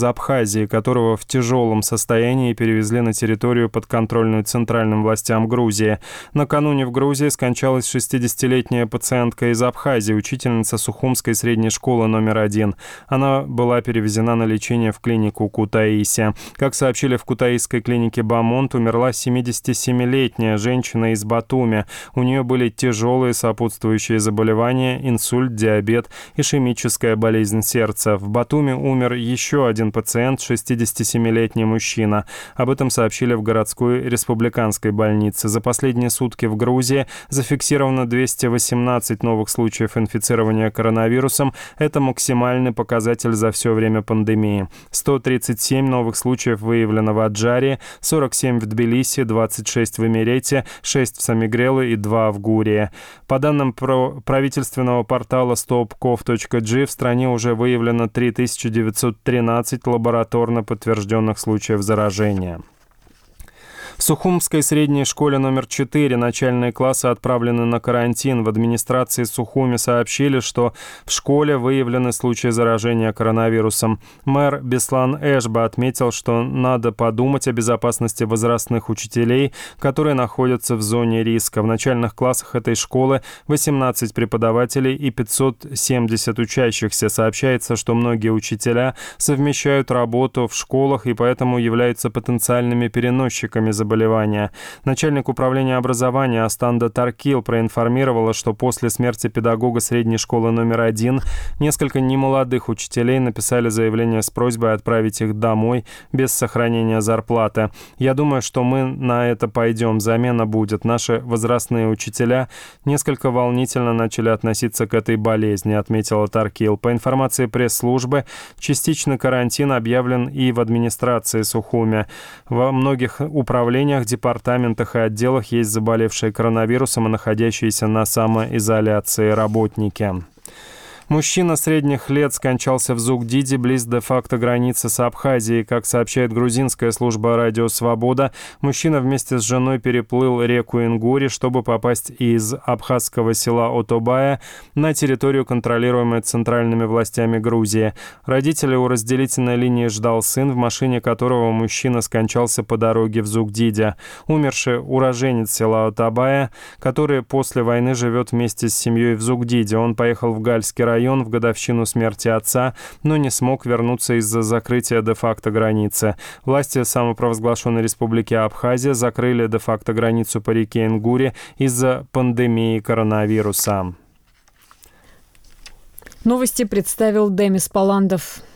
Абхазии, которого в тяжелом состоянии перевезли на территорию, подконтрольную центральным властям Грузии. Накануне в Грузии скончалась 60-летняя пациентка из Абхазии, учительница Сухумской средней школы номер 1. Она была перевезена на лечение в клинику Кутаиси. Как сообщили в кутаисской клинике Бамонт, умерла 77-летняя женщина из Батуми. У нее были тяжелые сопутствующие заболевания, инсульт, диабет, ишемическая болезнь сердца. В Батуми умер еще один пациент, 67-летний мужчина. Об этом сообщили в городской республиканской больнице. За последние сутки в Грузии зафиксировано 218 новых случаев инфицирования коронавирусом. Это максимальный показатель за все время пандемии. 137 новых случаев выявлено в Аджаре, 47 в Тбилиси, 26 в Эмирете, 6 в Самигреле и 2 в Гурии. По данным правительственного портала stopkov.g, в стране уже выявлено 3913 лабораторно подтвержденных случаев заражения. В Сухумской средней школе номер 4 начальные классы отправлены на карантин. В администрации Сухуми сообщили, что в школе выявлены случаи заражения коронавирусом. Мэр Беслан Эшба отметил, что надо подумать о безопасности возрастных учителей, которые находятся в зоне риска. В начальных классах этой школы 18 преподавателей и 570 учащихся. Сообщается, что многие учителя совмещают работу в школах и поэтому являются потенциальными переносчиками заболевания. Начальник управления образования Астанда Таркил проинформировала, что после смерти педагога средней школы номер 1 несколько немолодых учителей написали заявление с просьбой отправить их домой без сохранения зарплаты. «Я думаю, что мы на это пойдем, замена будет. Наши возрастные учителя несколько волнительно начали относиться к этой болезни», отметила Таркил. По информации пресс-службы, частичный карантин объявлен и в администрации Сухуми. Во многих управлениях, департаментах и отделах есть заболевшие коронавирусом и находящиеся на самоизоляции работники. Мужчина средних лет скончался в Зугдиде, близ де-факто границы с Абхазией. Как сообщает грузинская служба «Радио Свобода», мужчина вместе с женой переплыл реку Ингури, чтобы попасть из абхазского села Отобая на территорию, контролируемую центральными властями Грузии. Родителей у разделительной линии ждал сын, в машине которого мужчина скончался по дороге в Зугдиде. Умерший уроженец села Отобая, который после войны живет вместе с семьей в Зугдиде. Он поехал в Гальский район в годовщину смерти отца, но не смог вернуться из-за закрытия де-факто границы. Власти самопровозглашенной республики Абхазия закрыли де-факто границу по реке Ингури из-за пандемии коронавируса. Новости представил Демис Паландов.